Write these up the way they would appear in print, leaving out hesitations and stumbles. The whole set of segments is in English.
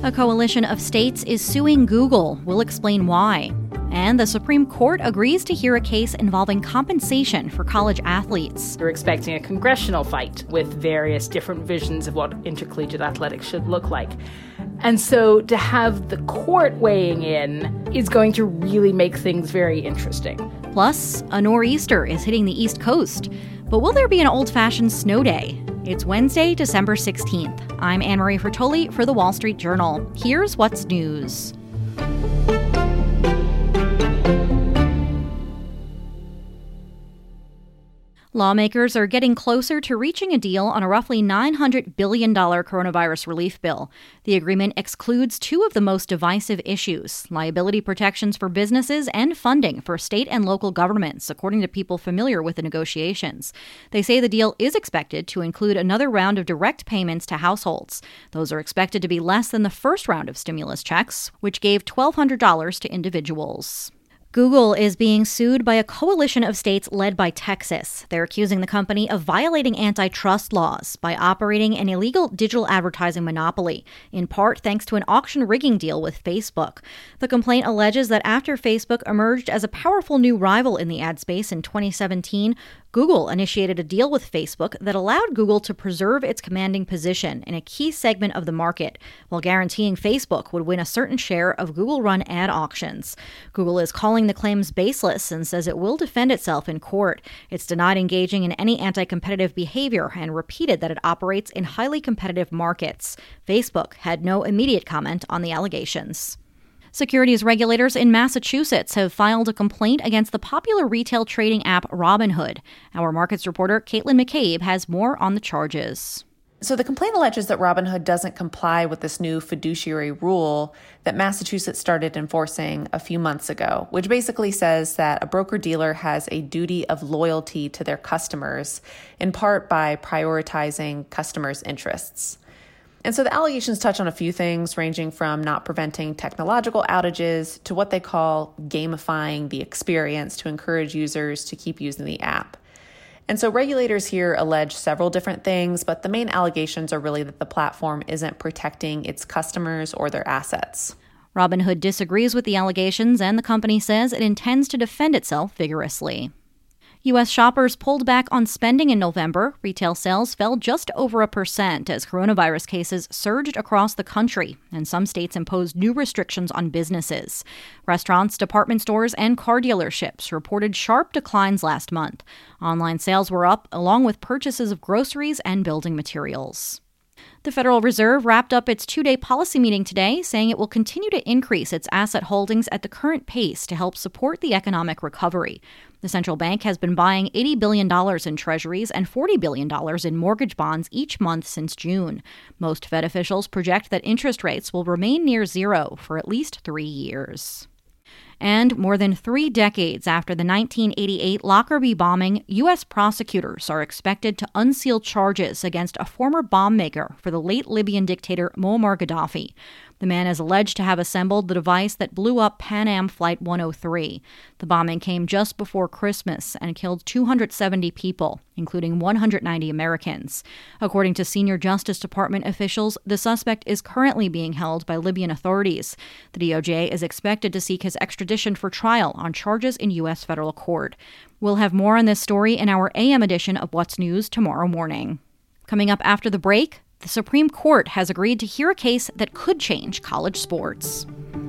A coalition of states is suing Google. We'll explain why. And the Supreme Court agrees to hear a case involving compensation for college athletes. We're expecting a congressional fight with various different visions of what intercollegiate athletics should look like. And so to have the court weighing in is going to really make things very interesting. Plus, a nor'easter is hitting the East Coast. But will there be an old-fashioned snow day? It's Wednesday, December 16th. I'm Anne-Marie Fertoli for The Wall Street Journal. Here's what's news. Lawmakers are getting closer to reaching a deal on a roughly $900 billion coronavirus relief bill. The agreement excludes two of the most divisive issues: liability protections for businesses and funding for state and local governments, according to people familiar with the negotiations. They say the deal is expected to include another round of direct payments to households. Those are expected to be less than the first round of stimulus checks, which gave $1,200 to individuals. Google is being sued by a coalition of states led by Texas. They're accusing the company of violating antitrust laws by operating an illegal digital advertising monopoly, in part thanks to an auction rigging deal with Facebook. The complaint alleges that after Facebook emerged as a powerful new rival in the ad space in 2017, Google initiated a deal with Facebook that allowed Google to preserve its commanding position in a key segment of the market, while guaranteeing Facebook would win a certain share of Google-run ad auctions. Google is calling the claims baseless and says it will defend itself in court. It's denied engaging in any anti-competitive behavior and repeated that it operates in highly competitive markets. Facebook had no immediate comment on the allegations. Securities regulators in Massachusetts have filed a complaint against the popular retail trading app Robinhood. Our markets reporter Caitlin McCabe has more on the charges. So the complaint alleges that Robinhood doesn't comply with this new fiduciary rule that Massachusetts started enforcing a few months ago, which basically says that a broker-dealer has a duty of loyalty to their customers, in part by prioritizing customers' interests. And so the allegations touch on a few things, ranging from not preventing technological outages to what they call gamifying the experience to encourage users to keep using the app. And so regulators here allege several different things, but the main allegations are really that the platform isn't protecting its customers or their assets. Robinhood disagrees with the allegations, and the company says it intends to defend itself vigorously. U.S. shoppers pulled back on spending in November. Retail sales fell just over 1% as coronavirus cases surged across the country, and some states imposed new restrictions on businesses. Restaurants, department stores, and car dealerships reported sharp declines last month. Online sales were up, along with purchases of groceries and building materials. The Federal Reserve wrapped up its two-day policy meeting today, saying it will continue to increase its asset holdings at the current pace to help support the economic recovery. The central bank has been buying $80 billion in treasuries and $40 billion in mortgage bonds each month since June. Most Fed officials project that interest rates will remain near zero for at least 3 years. And more than 3 decades after the 1988 Lockerbie bombing, U.S. prosecutors are expected to unseal charges against a former bomb maker for the late Libyan dictator Muammar Gaddafi. The man is alleged to have assembled the device that blew up Pan Am Flight 103. The bombing came just before Christmas and killed 270 people, including 190 Americans. According to senior Justice Department officials, the suspect is currently being held by Libyan authorities. The DOJ is expected to seek his extradition for trial on charges in U.S. federal court. We'll have more on this story in our AM edition of What's News tomorrow morning. Coming up after the break, the Supreme Court has agreed to hear a case that could change college sports.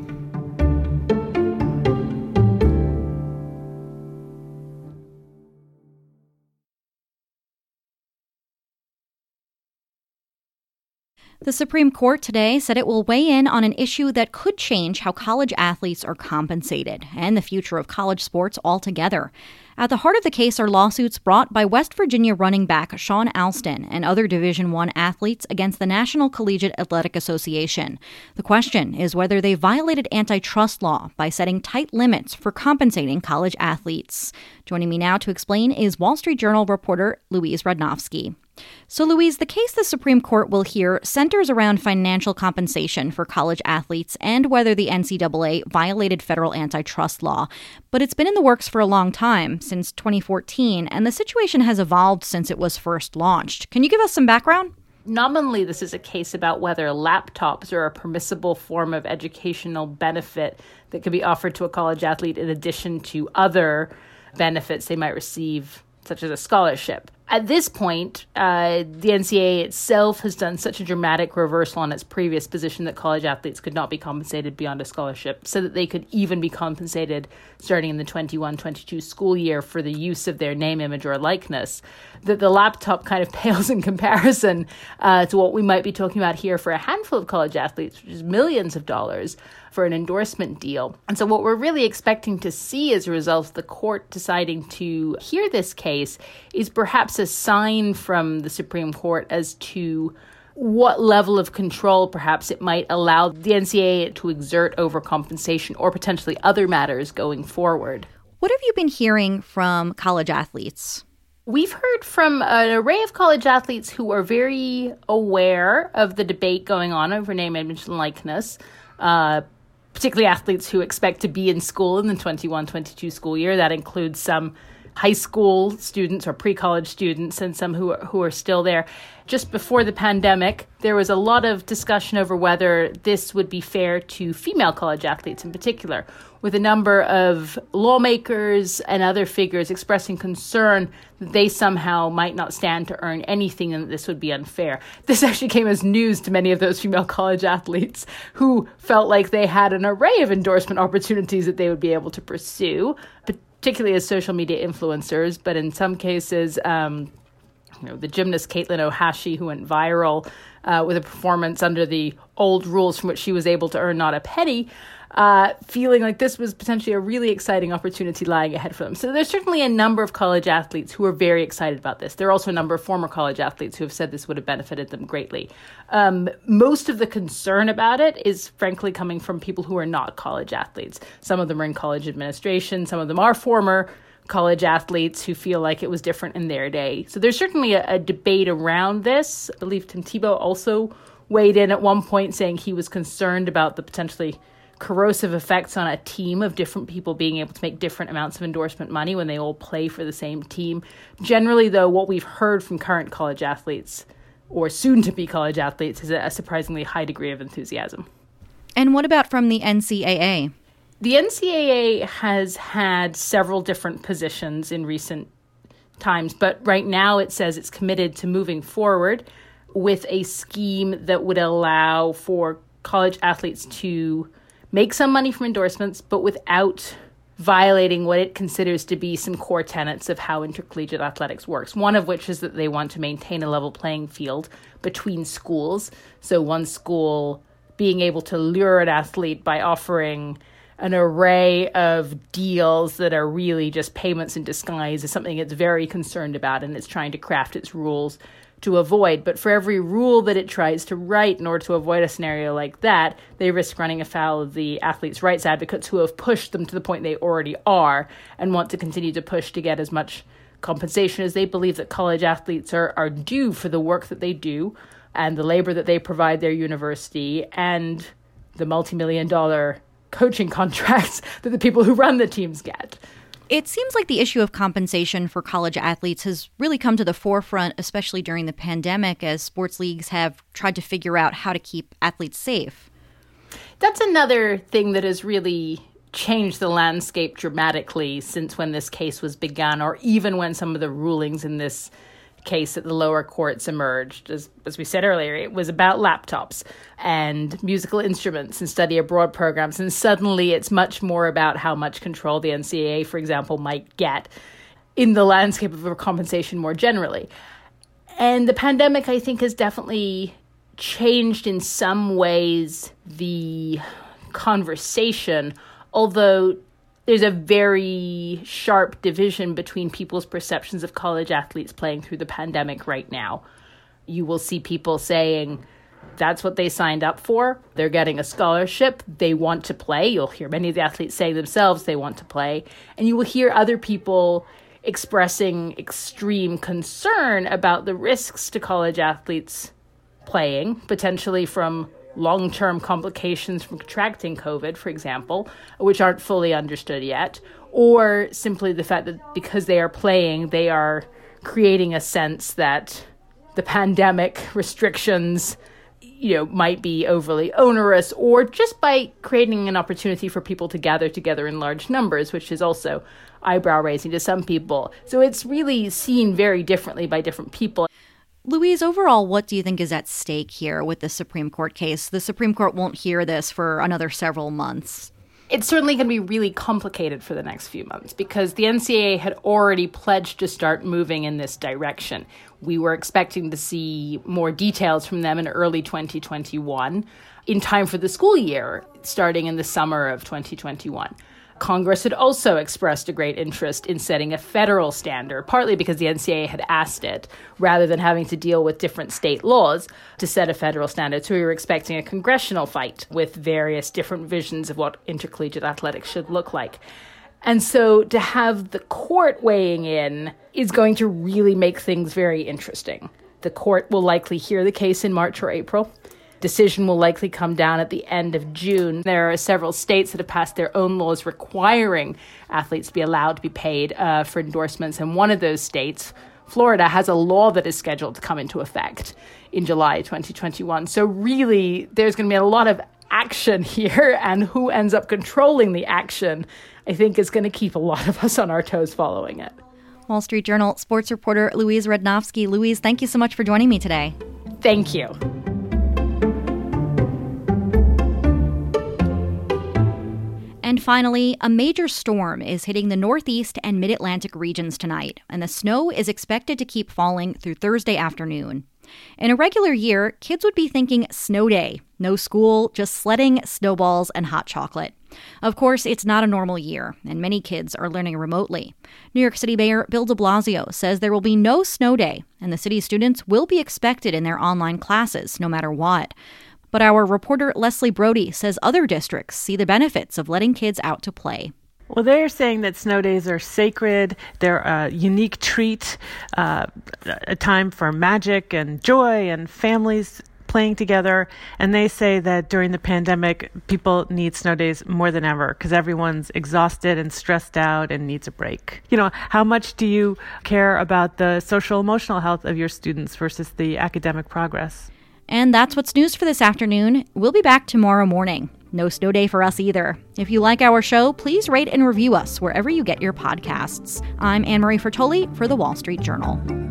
The Supreme Court today said it will weigh in on an issue that could change how college athletes are compensated and the future of college sports altogether. At the heart of the case are lawsuits brought by West Virginia running back Sean Alston and other Division I athletes against the National Collegiate Athletic Association. The question is whether they violated antitrust law by setting tight limits for compensating college athletes. Joining me now to explain is Wall Street Journal reporter Louise Radnofsky. So, Louise, the case the Supreme Court will hear centers around financial compensation for college athletes and whether the NCAA violated federal antitrust law. But it's been in the works for a long time, since 2014, and the situation has evolved since it was first launched. Can you give us some background? Nominally, this is a case about whether laptops are a permissible form of educational benefit that could be offered to a college athlete in addition to other benefits they might receive, such as a scholarship. At this point, the NCAA itself has done such a dramatic reversal on its previous position that college athletes could not be compensated beyond a scholarship, so that they could even be compensated starting in the 21-22 school year for the use of their name, image, or likeness, that the laptop kind of pales in comparison to what we might be talking about here for a handful of college athletes, which is millions of dollars for an endorsement deal. And so what we're really expecting to see as a result of the court deciding to hear this case is perhaps a sign from the Supreme Court as to what level of control perhaps it might allow the NCAA to exert over compensation or potentially other matters going forward. What have you been hearing from college athletes? We've heard from an array of college athletes who are very aware of the debate going on over name, image, and likeness, particularly athletes who expect to be in school in the 21-22 school year. That includes some high school students or pre-college students and some who are still there. Just before the pandemic, there was a lot of discussion over whether this would be fair to female college athletes in particular, with a number of lawmakers and other figures expressing concern that they somehow might not stand to earn anything and that this would be unfair. This actually came as news to many of those female college athletes who felt like they had an array of endorsement opportunities that they would be able to pursue, particularly as social media influencers, but in some cases, the gymnast Caitlin Ohashi, who went viral with a performance under the old rules from which she was able to earn not a penny, feeling like this was potentially a really exciting opportunity lying ahead for them. So there's certainly a number of college athletes who are very excited about this. There are also a number of former college athletes who have said this would have benefited them greatly. Most of the concern about it is frankly coming from people who are not college athletes. Some of them are in college administration. Some of them are former college athletes who feel like it was different in their day. So there's certainly a debate around this. I believe Tim Tebow also weighed in at one point saying he was concerned about the potentially corrosive effects on a team of different people being able to make different amounts of endorsement money when they all play for the same team. Generally, though, what we've heard from current college athletes or soon-to-be college athletes is a surprisingly high degree of enthusiasm. And what about from the NCAA? The NCAA has had several different positions in recent times, but right now it says it's committed to moving forward with a scheme that would allow for college athletes to make some money from endorsements, but without violating what it considers to be some core tenets of how intercollegiate athletics works. One of which is that they want to maintain a level playing field between schools. So one school being able to lure an athlete by offering an array of deals that are really just payments in disguise is something it's very concerned about, and it's trying to craft its rules to avoid. But for every rule that it tries to write in order to avoid a scenario like that, they risk running afoul of the athletes' rights advocates who have pushed them to the point they already are and want to continue to push to get as much compensation as they believe that college athletes are due for the work that they do and the labor that they provide their university and the multi-million-dollar coaching contracts that the people who run the teams get. It seems like the issue of compensation for college athletes has really come to the forefront, especially during the pandemic, as sports leagues have tried to figure out how to keep athletes safe. That's another thing that has really changed the landscape dramatically since when this case was begun, or even when some of the rulings in this case at the lower courts emerged. As we said earlier, it was about laptops and musical instruments and study abroad programs, and suddenly it's much more about how much control the NCAA, for example, might get in the landscape of compensation more generally. And the pandemic, I think, has definitely changed in some ways the conversation, although there's a very sharp division between people's perceptions of college athletes playing through the pandemic right now. You will see people saying that's what they signed up for. They're getting a scholarship. They want to play. You'll hear many of the athletes say themselves they want to play. And you will hear other people expressing extreme concern about the risks to college athletes playing, potentially from long-term complications from contracting COVID, for example, which aren't fully understood yet, or simply the fact that because they are playing, they are creating a sense that the pandemic restrictions might be overly onerous, or just by creating an opportunity for people to gather together in large numbers, which is also eyebrow-raising to some people. So it's really seen very differently by different people. Louise, overall, what do you think is at stake here with the Supreme Court case? The Supreme Court won't hear this for another several months. It's certainly going to be really complicated for the next few months because the NCAA had already pledged to start moving in this direction. We were expecting to see more details from them in early 2021, in time for the school year, starting in the summer of 2021. Congress had also expressed a great interest in setting a federal standard, partly because the NCAA had asked it, rather than having to deal with different state laws to set a federal standard. So we were expecting a congressional fight with various different visions of what intercollegiate athletics should look like. And so to have the court weighing in is going to really make things very interesting. The court will likely hear the case in March or April. Decision will likely come down at the end of June. There are several states that have passed their own laws requiring athletes to be allowed to be paid for endorsements. And one of those states, Florida, has a law that is scheduled to come into effect in July 2021. So really, there's going to be a lot of action here, and who ends up controlling the action, I think, is going to keep a lot of us on our toes following it. Wall Street Journal sports reporter Louise Rednofsky. Louise, thank you so much for joining me today. Thank you. And finally, a major storm is hitting the Northeast and Mid-Atlantic regions tonight, and the snow is expected to keep falling through Thursday afternoon. In a regular year, kids would be thinking snow day. No school, just sledding, snowballs, and hot chocolate. Of course, it's not a normal year, and many kids are learning remotely. New York City Mayor Bill de Blasio says there will be no snow day, and the city's students will be expected in their online classes, no matter what. But our reporter Leslie Brody says other districts see the benefits of letting kids out to play. Well, they're saying that snow days are sacred. They're a unique treat, a time for magic and joy and families playing together. And they say that during the pandemic, people need snow days more than ever because everyone's exhausted and stressed out and needs a break. How much do you care about the social emotional health of your students versus the academic progress? And that's what's news for this afternoon. We'll be back tomorrow morning. No snow day for us either. If you like our show, please rate and review us wherever you get your podcasts. I'm Anne-Marie Fertoli for The Wall Street Journal.